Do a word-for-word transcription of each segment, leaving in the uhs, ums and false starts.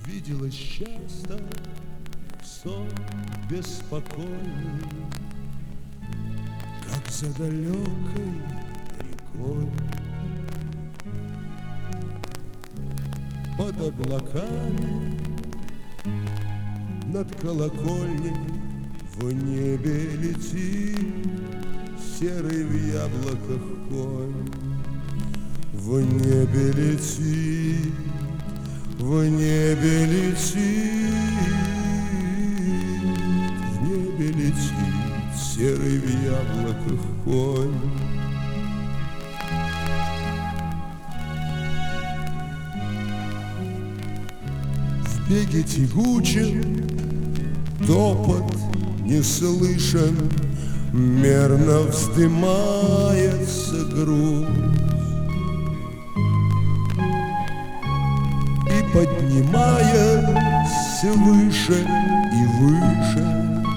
Виделось часто сон беспокойный, как за далекой рекой. Под облаками, над колокольней в небе летит серый в яблоках конь. В небе летит, в небе летит, в небе летит серый в яблоках конь. В беге тягучем топот не слышен, мерно вздымается грудь, и поднимаясь выше и выше,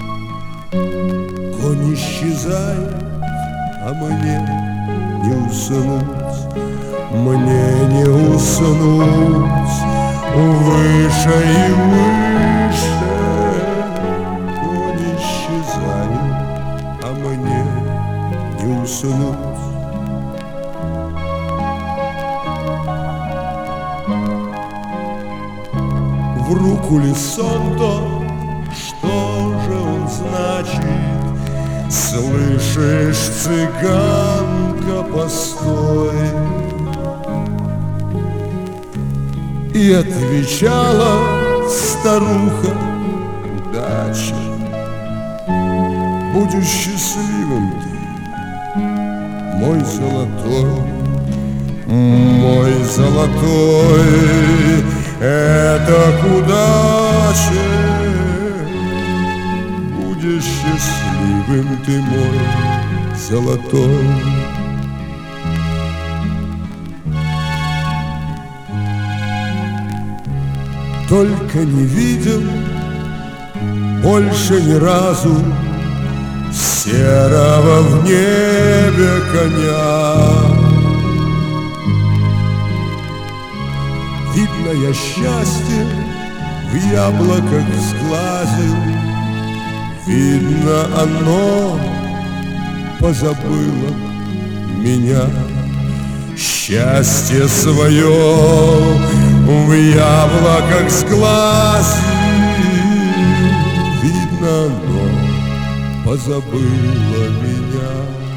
конь исчезает, а мне не уснуть, мне не уснуть. Выше и выше конь исчезает, а мне не уснуть. В руку ли сон-то, что же он значит? Слышишь, цыганка, постой. И отвечала старуха: дача, будешь счастливым ты, мой золотой, мой золотой, это к удаче. Будешь счастливым ты, мой золотой. Только не видел больше ни разу серого в небе коня. Видно, я счастье в яблоках сглазил, видно, оно позабыло меня. Счастье свое в яблоках сглазил, видно, оно позабыло меня.